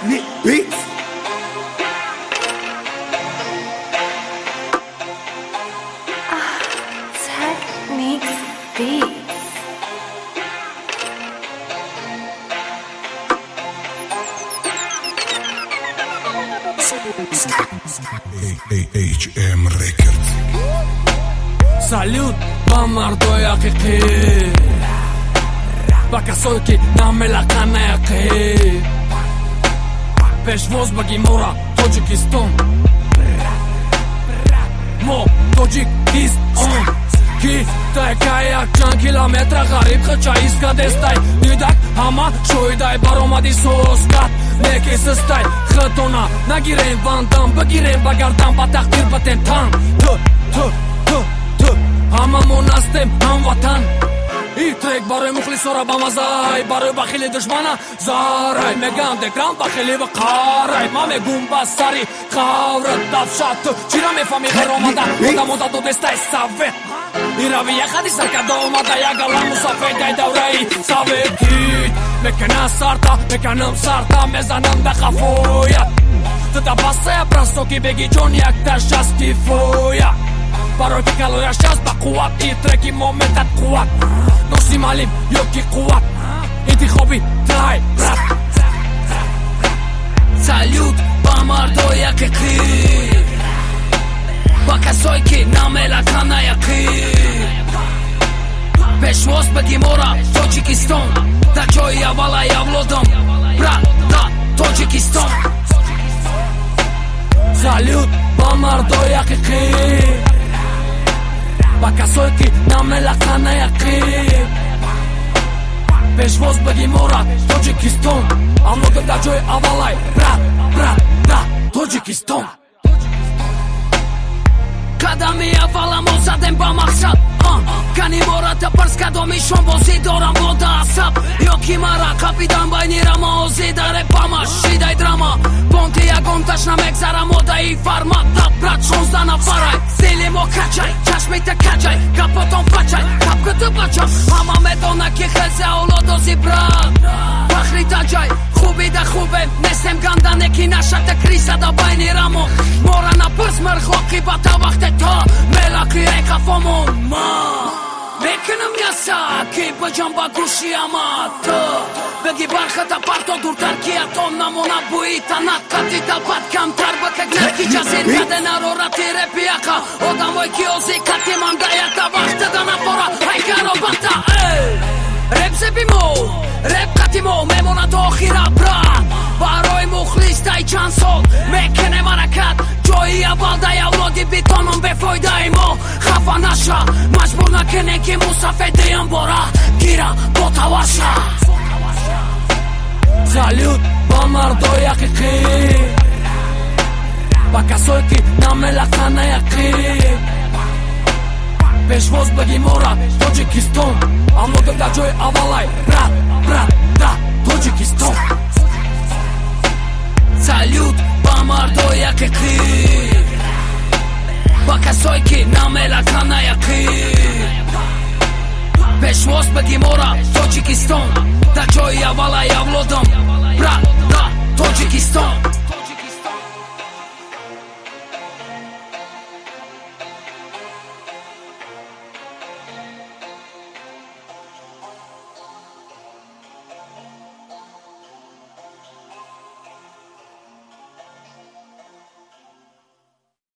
Technique Beats. Techniques Beats. HM Records. Салют, бамардой ақиқи ба касое ки намелакана яқи пешвоз ба гимора Тоҷикистон мо Тоҷикистон ки тайка якчанд километра ғариб хача искадестай дидак ҳама шоидай баромади сӯскат некисистай хитона нагирем вантам бигирем ба гардан ба тақдир батем тан ҳамамон ҳастем ҳамватан и трек барои мухлисора ба мазай барои ба хели душмана зарай мегам декрам ба хели ва қарай ма мегум ба сари қавра дафшат чира мефами ғаромада одамода додестай савет ирави яхади саркада омада ягала мусафедай давраи советит мекана сарта меканам сарта мезанам да хафоят туда басая просто ки беги ҷон якта шастифоя барои ки калояш аст ба қувват и треки моментат қувват носималим ёки қувват интихоби тай брат салют ба мардои ҳақиқӣ ба касое ки намелакана яқӣ пешвоз ба гимора Тоҷикистон дар ҷои аввалай авлодам брат да Тоҷикистон салют ба мардои ҳақиқӣ ба касое ки намелакана яқӣ пешвоз ба гимора Тоҷикистон авлодам дар ҷои аввалай брат да Тоҷикистон қадами авваламо задем ба мақсад канимората парскадоми шонбозӣ дорам бода асаб ёки мара қапидан байни рамози даре бамаш шидай драма бонти ягон ташна мегзарам одаи фармат да брат 16 нафарай дили мо качай чашмита качай капотон пачай капкату бачам ҳама медона ки хезе авлодози брат фахри таҷай хуби да хубе нестем гандане ки нашата криса да байни рамо мора напирс мирхоқи бата вақте то мелаки рекафомон ма мекунам яса ки баҷам ба гӯши амато беги бархата парто дуртар ки ато намона бӯи танат қати далбат камтар ба кагнаки ҷазир каден арорати репи яқа одамой ки ози кати манда якта вақта да нафора айгаробата реп зебимо реп қатимо мемонад охира брат барои мухлистай чанд сол мекунем ҳаракат ҷои аввалдай авлоди битонон бефоидаи мо хафа наша маҷбур накунем ки мусафедиам бора гира ботаваша салют ба мардои ҳақиқӣ ба касое ки намелакана яқӣ пешвоз ба гимора Тоҷикистон авлодам дар ҷои аввалай брат да Тоҷикистон салют ба мардои ҳақиқӣ ба касое ки намелакана яқӣ пешвоз ба гимора Тоҷикистон дар ҷои аввалай авлодам